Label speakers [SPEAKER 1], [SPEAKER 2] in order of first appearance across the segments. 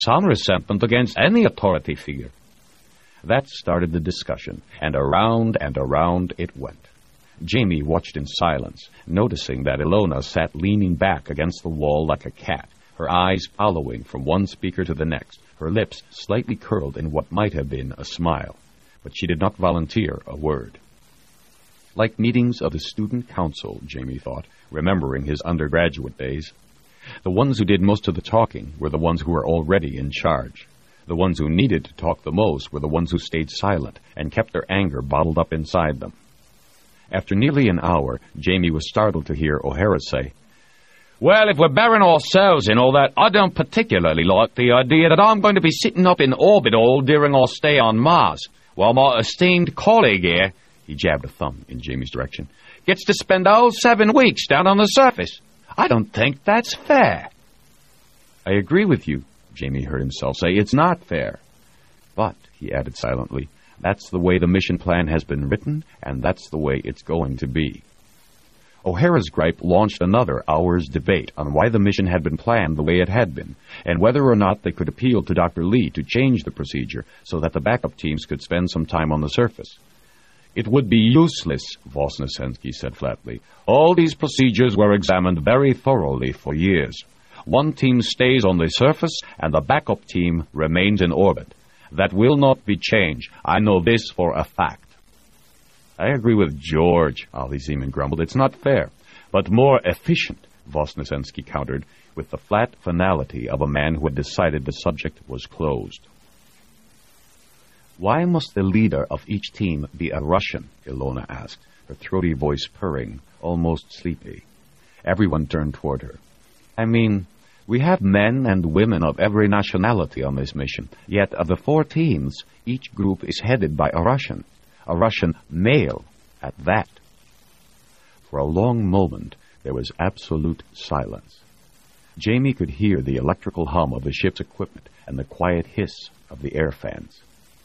[SPEAKER 1] some resentment against any authority figure. That started the discussion, and around it went. Jamie watched in silence, noticing that Ilona sat leaning back against the wall like a cat, her eyes following from one speaker to the next, her lips slightly curled in what might have been a smile. But she did not volunteer a word. Like meetings of the student council, Jamie thought, remembering his undergraduate days. The ones who did most of the talking were the ones who were already in charge. The ones who needed to talk the most were the ones who stayed silent and kept their anger bottled up inside them. After nearly an hour, Jamie was startled to hear O'Hara say, "Well, if we're burying ourselves in all that, I don't particularly like the idea that I'm going to be sitting up in orbit all during our stay on Mars, while my esteemed colleague here," he jabbed a thumb in Jamie's direction, "gets to spend the whole 7 weeks down on the surface. I don't think that's fair." "I agree with you," Jamie heard himself say. "It's not fair. But," he added silently, "that's the way the mission plan has been written, and that's the way it's going to be." O'Hara's gripe launched another hour's debate on why the mission had been planned the way it had been, and whether or not they could appeal to Dr. Lee to change the procedure so that the backup teams could spend some time on the surface. "It would be useless," Vosnesensky said flatly. "All these procedures were examined very thoroughly for years. One team stays on the surface, and the backup team remains in orbit. That will not be changed. I know this for a fact." "I agree with George," Ali Zeman grumbled. "It's not fair." "But more efficient," Vosnesensky countered, with the flat finality of a man who had decided the subject was closed. "Why must the leader of each team be a Russian?" Ilona asked, her throaty voice purring, almost sleepy. Everyone turned toward her. "I mean, we have men and women of every nationality on this mission, yet of the 4 teams, each group is headed by a Russian male at that." For a long moment, there was absolute silence. Jamie could hear the electrical hum of the ship's equipment and the quiet hiss of the air fans.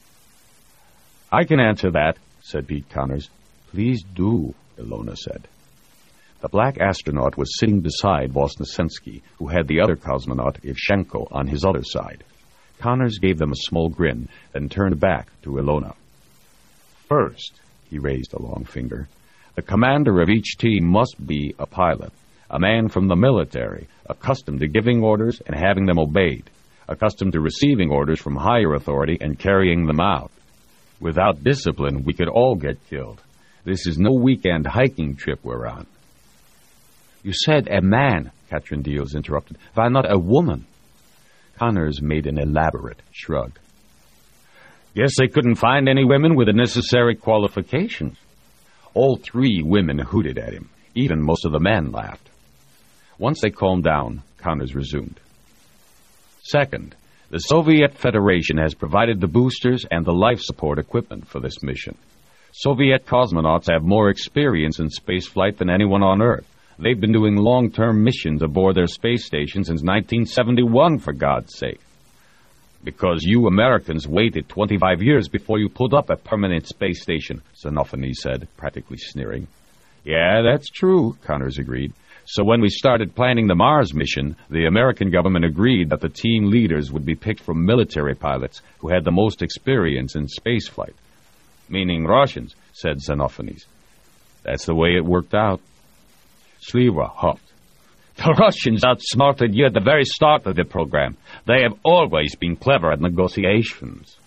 [SPEAKER 1] "I can answer that," said Pete Connors. "Please do," Ilona said. The black astronaut was sitting beside Vosnesensky, who had the other cosmonaut, Ivshenko, on his other side. Connors gave them a small grin, then turned back to Ilona. "First," he raised a long finger, "the commander of each team must be a pilot, a man from the military, accustomed to giving orders and having them obeyed, accustomed to receiving orders from higher authority and carrying them out. Without discipline, we could all get killed. This is no weekend hiking trip we're on." "You said a man," Katrin Diels interrupted. "Why not a woman?" Connors made an elaborate shrug. "Guess they couldn't find any women with the necessary qualifications." All 3 women hooted at him. Even most of the men laughed. Once they calmed down, Connors resumed. "Second, the Soviet Federation has provided the boosters and the life support equipment for this mission. Soviet cosmonauts have more experience in spaceflight than anyone on Earth. They've been doing long-term missions aboard their space station since 1971, for God's sake. Because you Americans waited 25 years before you put up a permanent space station," Xenophanes said, practically sneering. "Yeah, that's true," Connors agreed. "So when we started planning the Mars mission, the American government agreed that the team leaders would be picked from military pilots who had the most experience in spaceflight." "Meaning Russians," said Xenophanes. "That's the way it worked out." Sliwa huffed. "The Russians outsmarted you at the very start of the program. They have always been clever at negotiations."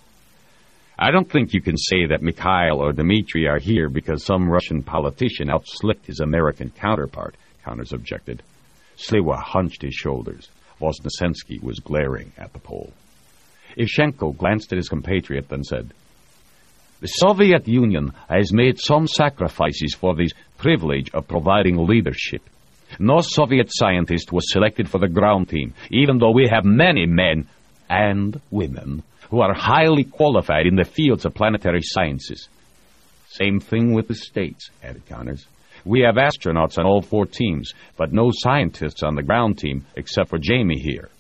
[SPEAKER 1] "I don't think you can say that Mikhail or Dmitri are here because some Russian politician outslicked his American counterpart," Connors objected. Sliwa hunched his shoulders. Vosnesensky was glaring at the pole. Ivshenko glanced at his compatriot, then said, "The Soviet Union has made some sacrifices for the privilege of providing leadership. No Soviet scientist was selected for the ground team, even though we have many men and women who are highly qualified in the fields of planetary sciences." "Same thing with the States," added Connors. "We have astronauts on all 4 teams, but no scientists on the ground team except for Jamie here."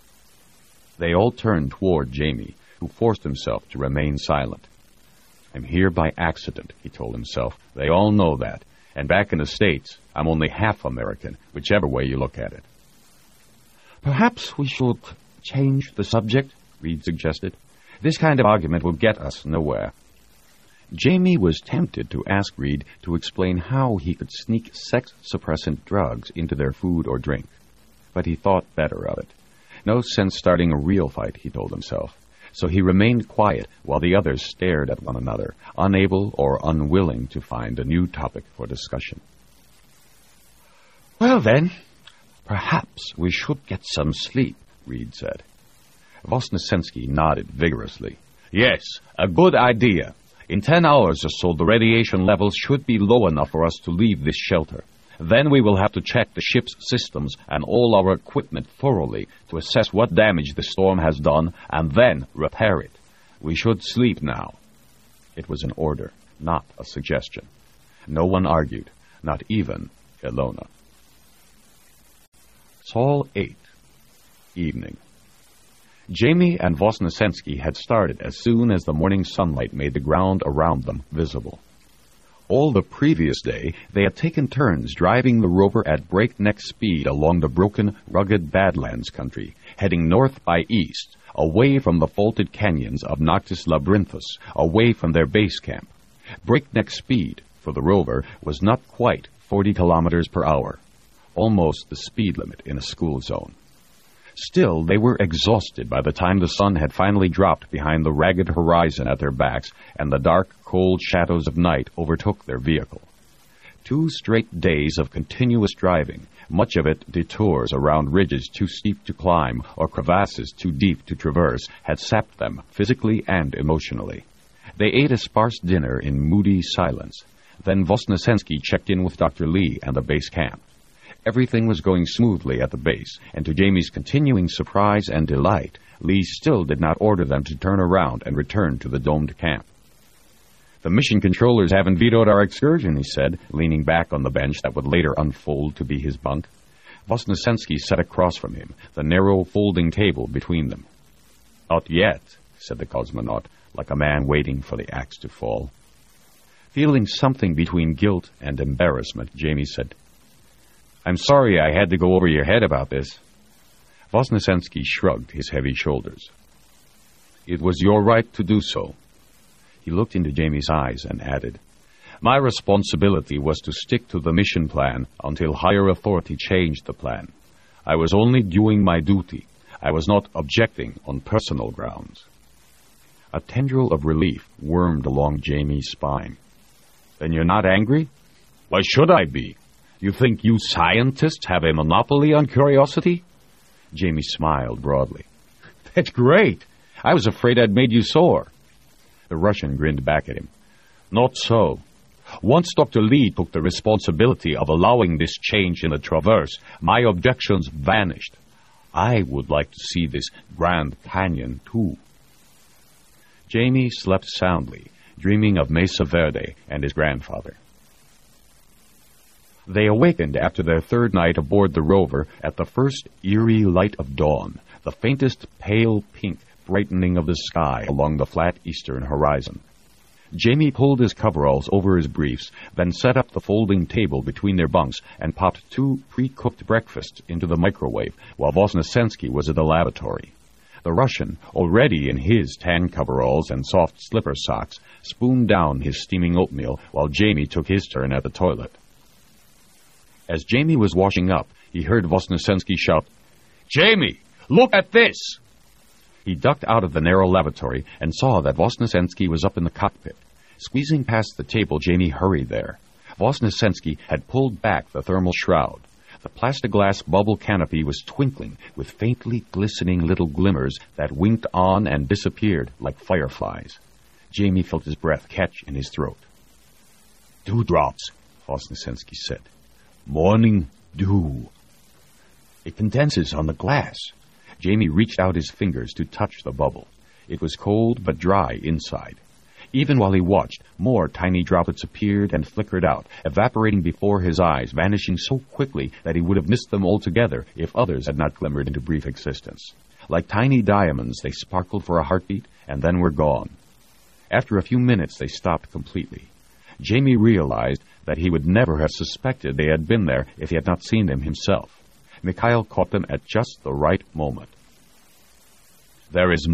[SPEAKER 1] They all turned toward Jamie, who forced himself to remain silent. "I'm here by accident," he told himself. "They all know that. And back in the States, I'm only half American, whichever way you look at it." "Perhaps we should change the subject?" Reed suggested. "This kind of argument will get us nowhere." Jamie was tempted to ask Reed to explain how he could sneak sex-suppressant drugs into their food or drink. But he thought better of it. No sense starting a real fight, he told himself. So he remained quiet while the others stared at one another, unable or unwilling to find a new topic for discussion. "Well then, perhaps we should get some sleep," Reed said. Vosnesensky nodded vigorously. "Yes, a good idea. In 10 hours or so, the radiation levels should be low enough for us to leave this shelter. Then we will have to check the ship's systems and all our equipment thoroughly to assess what damage the storm has done and then repair it. We should sleep now." It was an order, not a suggestion. No one argued, not even Ilona. Saul 8. Evening. Jamie and Vosnesensky had started as soon as the morning sunlight made the ground around them visible. All the previous day, they had taken turns driving the rover at breakneck speed along the broken, rugged Badlands country, heading north by east, away from the faulted canyons of Noctis Labyrinthus, away from their base camp. Breakneck speed, for the rover, was not quite 40 kilometers per hour, almost the speed limit in a school zone. Still, they were exhausted by the time the sun had finally dropped behind the ragged horizon at their backs and the dark, cold shadows of night overtook their vehicle. 2 straight days of continuous driving, much of it detours around ridges too steep to climb or crevasses too deep to traverse, had sapped them physically and emotionally. They ate a sparse dinner in moody silence. Then Vosnesensky checked in with Dr. Lee and the base camp. Everything was going smoothly at the base, and to Jamie's continuing surprise and delight, Lee still did not order them to turn around and return to the domed camp. "The mission controllers haven't vetoed our excursion," he said, leaning back on the bench that would later unfold to be his bunk. Vosnesensky sat across from him, the narrow folding table between them. "Not yet," said the cosmonaut, like a man waiting for the axe to fall. Feeling something between guilt and embarrassment, Jamie said, "I'm sorry I had to go over your head about this." Vosnesensky shrugged his heavy shoulders. "It was your right to do so." He looked into Jamie's eyes and added, "My responsibility was to stick to the mission plan until higher authority changed the plan. I was only doing my duty. I was not objecting on personal grounds." A tendril of relief wormed along Jamie's spine. "Then you're not angry?" "Why should I be? You think you scientists have a monopoly on curiosity?" Jamie smiled broadly. "That's great. I was afraid I'd made you sore." The Russian grinned back at him. "Not so. Once Dr. Lee took the responsibility of allowing this change in the Traverse, my objections vanished. I would like to see this Grand Canyon, too." Jamie slept soundly, dreaming of Mesa Verde and his grandfather. They awakened after their third night aboard the rover at the first eerie light of dawn, the faintest pale pink brightening of the sky along the flat eastern horizon. Jamie pulled his coveralls over his briefs, then set up the folding table between their bunks and popped 2 pre-cooked breakfasts into the microwave while Vosnesensky was at the lavatory. The Russian, already in his tan coveralls and soft slipper socks, spooned down his steaming oatmeal while Jamie took his turn at the toilet. As Jamie was washing up, he heard Vosnesensky shout, "Jamie, look at this!" He ducked out of the narrow lavatory and saw that Vosnesensky was up in the cockpit. Squeezing past the table, Jamie hurried there. Vosnesensky had pulled back the thermal shroud. The plexiglass bubble canopy was twinkling with faintly glistening little glimmers that winked on and disappeared like fireflies. Jamie felt his breath catch in his throat. "Dewdrops," Vosnesensky said. "Morning dew." "It condenses on the glass." Jamie reached out his fingers to touch the bubble. It was cold but dry inside. Even while he watched, more tiny droplets appeared and flickered out, evaporating before his eyes, vanishing so quickly that he would have missed them altogether if others had not glimmered into brief existence. Like tiny diamonds, they sparkled for a heartbeat and then were gone. After a few minutes, they stopped completely. Jamie realized that he would never have suspected they had been there if he had not seen them himself. Mikhail caught them at just the right moment. There is